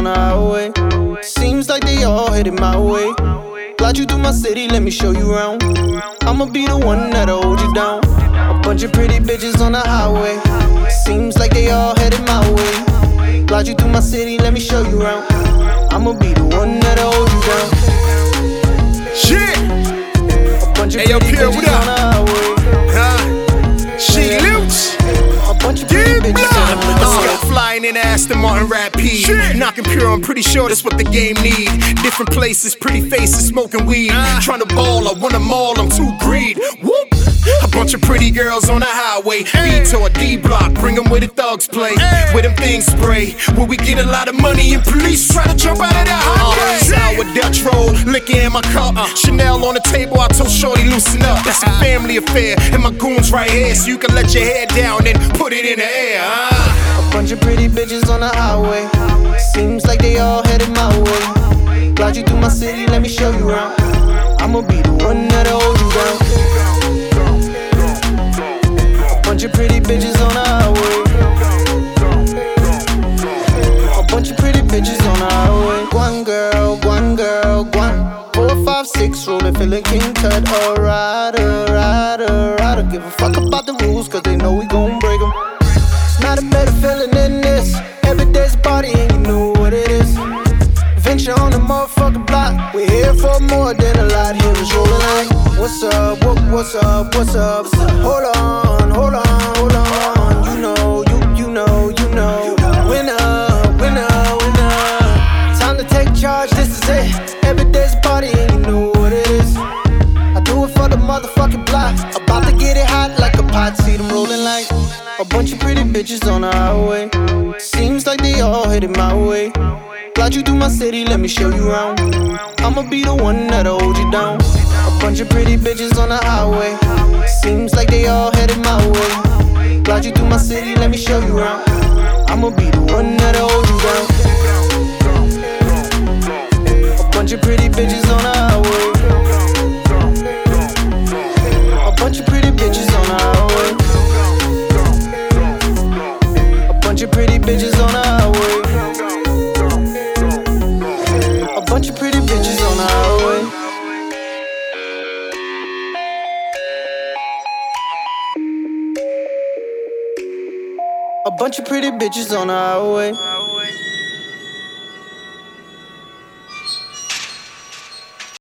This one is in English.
on the highway. Seems like they all headed my way. Glide you through my city, let me show you around. I'ma be the one that'll hold you down. A bunch of pretty bitches on the highway. Seems like they all headed my way. Glide you through my city, let me show you around. I'ma be the one that'll hold you down. Shit! A bunch of Hey, yo, pretty Pierre, bitches what up? on the highway. She Looch. A bunch of pretty bitches on the highway. Flying in Aston Martin Rapide. Knocking Pure, I'm pretty sure that's what the game need. Different places, pretty faces, smoking weed. Trying to ball, I want them all, I'm too greed. Whoop! A bunch of pretty girls on the highway. B to a D block, bring them where the thugs play. Where them things spray. Where we get a lot of money and police try to jump out of the highway. Sour Dutch roll, liquor in my cup. Chanel on the table, I told Shorty loosen up. That's a family affair, and my goons right here. So you can let your head down and put it in the air. A bunch of pretty bitches on the highway. Seems like they all headed my way. Glide you through my city, let me show you around. I'ma be the one that'll hold you down. A bunch of pretty bitches on the highway. A bunch of pretty bitches on the highway. One girl, one girl, one. 4, 5, 6, rolling, feeling king cut. Alright, alright, alright. Don't give a fuck about the rules, cause they know we gon' break them. It's not a better feeling than this. Every day's a party and you know what it is. Venture on the motherfucking block. We're here for more than a lot. Here is rolling like, what's up, what's up, what's up? Hold on, hold on, hold on. You know, you know. Winner, winner, winner. Time to take charge, this is it. Every day's a party and you know what it is. I do it for the motherfucking block. About to get it hot like a pot. See them rolling like a bunch of pretty bitches on the highway. Seems like they all headed my way. Glide you through my city, let me show you around. I'ma be the one that'll hold you down. A bunch of pretty bitches on the highway. Seems like they all headed my way. Glide you through my city, let me show you around. I'ma be the one that'll hold you down. A bunch of pretty bitches on the highway. A bunch of pretty bitches on the highway. A bunch of pretty bitches on the highway. A bunch of pretty bitches on the highway. A bunch of pretty bitches on the highway.